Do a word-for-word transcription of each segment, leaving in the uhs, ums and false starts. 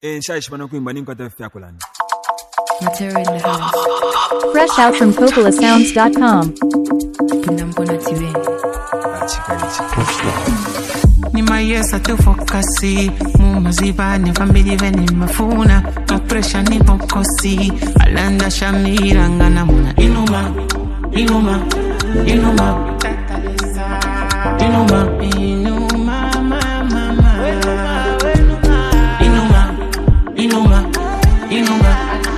Eh shashi bana kuimba nini kwa tafuta yako lani. Material in the house. Fresh out from Popola Sounds dot com. Kinambona tiwe. Ni mayesa tu fokasi Mumaziba ni family veni mafuna No pressure ni bokosi Alanda shamira ngana muna Inuma, inuma, inuma Inuma, inuma, mama, mama Inuma, inuma, inuma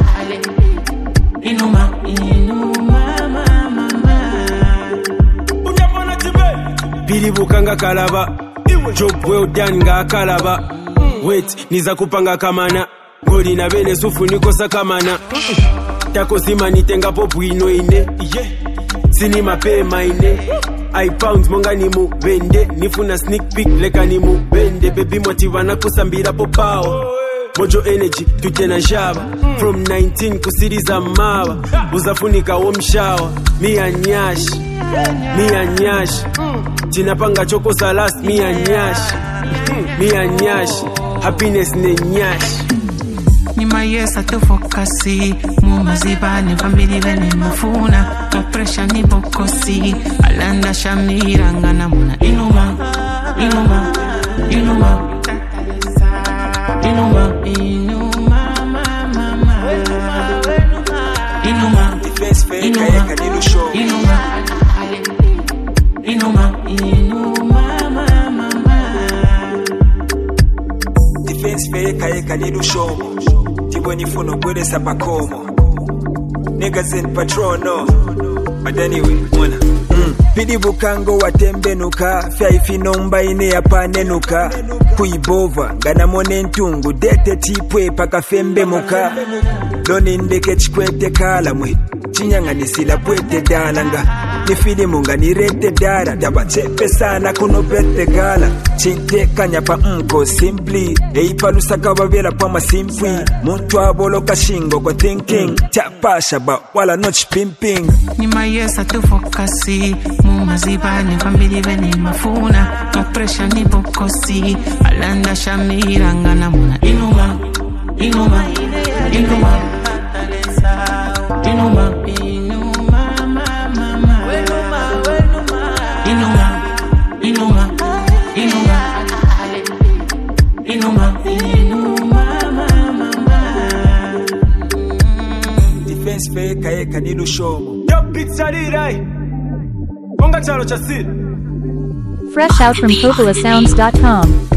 Inuma, inuma, mama, mama Unyapona tibe Bili bukanga kalaba Job well done nga kalaba Wait, niza kupanga kamana Goli na bene sufu nikosa kamana Tako sima nitenga popu ino ine Sini mapema ine I pounds monga ni mu bende Nifuna sneak peek leka ni mu bende Baby motiva na kusambira popao Mojo energy tutena java From nineteen kusiriza mawa Uzafunika womshawa Mi anyash Mi anyash Tinapanga choko sa last Mi anyash Mi anyash Happiness ne nyash Ni mayesa tu fokasi Mumaziba ni family veni mafuna No pressure ni bokosi Alanda shamira ngana muna Inuma, inuma, inuma Inuma, inuma, mama, mama Inuma, inuma, inuma Inuma, inuma, mama, mama Defense fake eka nilu shomo Tibo nifuno gwede sapakomo Niggas in patrol no But anyway, mwana mm. Pidi bukango watembenuka Fya ifinomba ine ya panenuka Kuibova, gana mone ntungu Dete tipwe paka fembe muka Doni ndeke chikwete kala mwe Chinyanga nisila pwete dalanga Nifili munga nirete dara Daba chepe sana kuno pete gala Chinte kanyapa mko simply Eipa lusaka wavela pama simply Muntu abolo kashingo kwa thinking Chapa shaba wala noch pimping Ni mayesa tu fokasi Mumaziba ni family veni mafuna No pressure ni bokosi Alanda shamira ngana muna Inuma, inuma, inuma Inuma, inuma, mama, mama Inuma, inuma, inuma Inuma, inuma, mama, mama Defense fake eka nilu shomo Yo pizza rirai Monga chalo chasiri Fresh out from Popola Sounds dot com.